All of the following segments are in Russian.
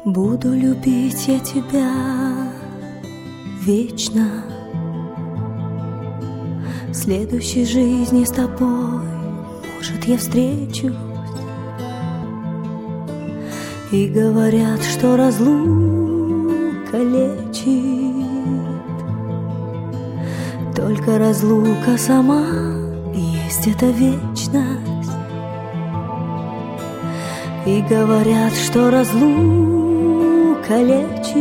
Буду любить я тебя вечно. В следующей жизни с тобой, может, я встречусь. И говорят, что разлука лечит, только разлука сама есть эта вечность. И говорят, что разлука лечит,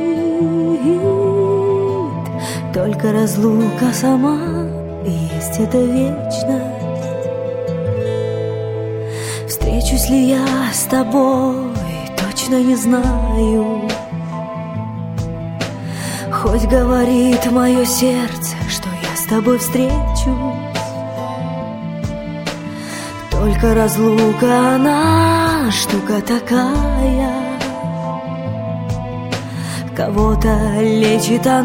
только разлука сама есть эта вечность. Встречусь ли я с тобой, точно не знаю. Хоть говорит мое сердце, что я с тобой встречусь, только разлука, она штука такая. Кого-то лечит она,